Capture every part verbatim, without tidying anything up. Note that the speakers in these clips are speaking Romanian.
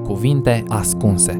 Cuvinte ascunse.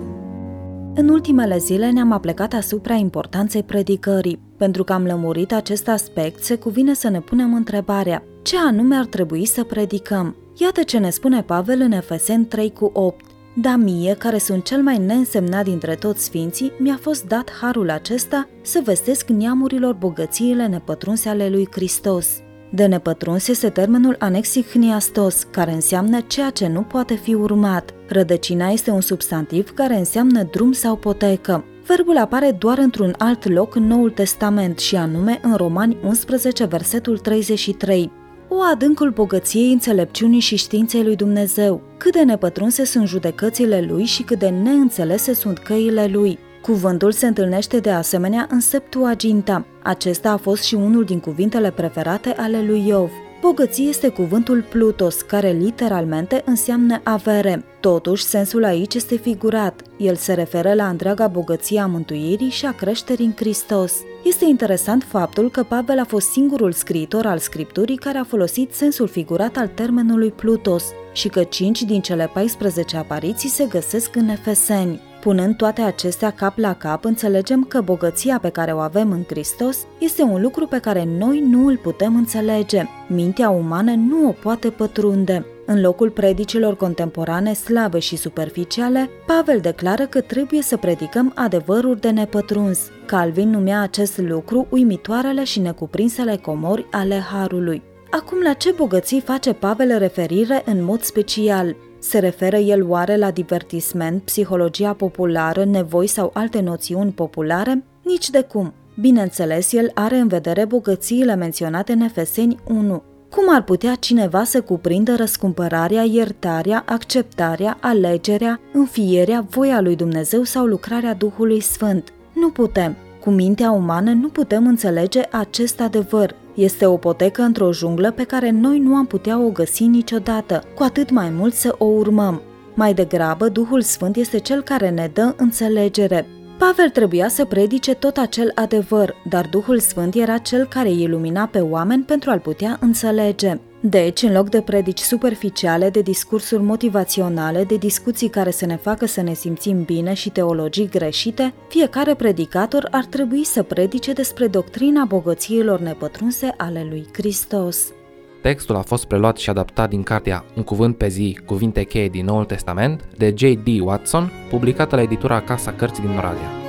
În ultimele zile ne-am aplecat asupra importanței predicării. Pentru că am lămurit acest aspect, se cuvine să ne punem întrebarea: ce anume ar trebui să predicăm? Iată ce ne spune Pavel în Efeseni trei cu opt. Da, mie, care sunt cel mai neînsemnat dintre toți sfinții, mi-a fost dat harul acesta să vestesc neamurilor bogățiile nepătrunse ale lui Hristos. De nepătruns este termenul anexichniastos, care înseamnă ceea ce nu poate fi urmat. Rădăcina este un substantiv care înseamnă drum sau potecă. Verbul apare doar într-un alt loc în Noul Testament, și anume în Romani unsprezece, versetul treizeci și trei. O, adâncul bogăției înțelepciunii și științei lui Dumnezeu! Cât de nepătrunse sunt judecățile lui și cât de neînțelese sunt căile lui! Cuvântul se întâlnește de asemenea în Septuaginta. Acesta a fost și unul din cuvintele preferate ale lui Iov. Bogăție este cuvântul plutos, care literalmente înseamnă avere. Totuși, sensul aici este figurat. El se referă la întreaga bogăție a mântuirii și a creșterii în Hristos. Este interesant faptul că Pavel a fost singurul scriitor al Scripturii care a folosit sensul figurat al termenului plutos și că cinci din cele paisprezece apariții se găsesc în Efeseni. Punând toate acestea cap la cap, înțelegem că bogăția pe care o avem în Hristos este un lucru pe care noi nu îl putem înțelege. Mintea umană nu o poate pătrunde. În locul predicilor contemporane slabe și superficiale, Pavel declară că trebuie să predicăm adevăruri de nepătruns. Calvin numea acest lucru uimitoarele și necuprinsele comori ale harului. Acum, la ce bogății face Pavel referire în mod special? Se referă el oare la divertisment, psihologia populară, nevoi sau alte noțiuni populare? Nici de cum. Bineînțeles, el are în vedere bogățiile menționate în Efeseni unu. Cum ar putea cineva să cuprindă răscumpărarea, iertarea, acceptarea, alegerea, înfierea, voia lui Dumnezeu sau lucrarea Duhului Sfânt? Nu putem. Cu mintea umană nu putem înțelege acest adevăr. Este o potecă într-o junglă pe care noi nu am putea o găsi niciodată, cu atât mai mult să o urmăm. Mai degrabă, Duhul Sfânt este cel care ne dă înțelegere. Pavel trebuia să predice tot acel adevăr, dar Duhul Sfânt era cel care îi ilumina pe oameni pentru a-l putea înțelege. Deci, în loc de predici superficiale, de discursuri motivaționale, de discuții care să ne facă să ne simțim bine și teologii greșite, fiecare predicator ar trebui să predice despre doctrina bogățiilor nepătrunse ale lui Hristos. Textul a fost preluat și adaptat din cartea Un cuvânt pe zi, cuvinte cheie din Noul Testament, de J D Watson, publicată la editura Casa Cărții din Oradea.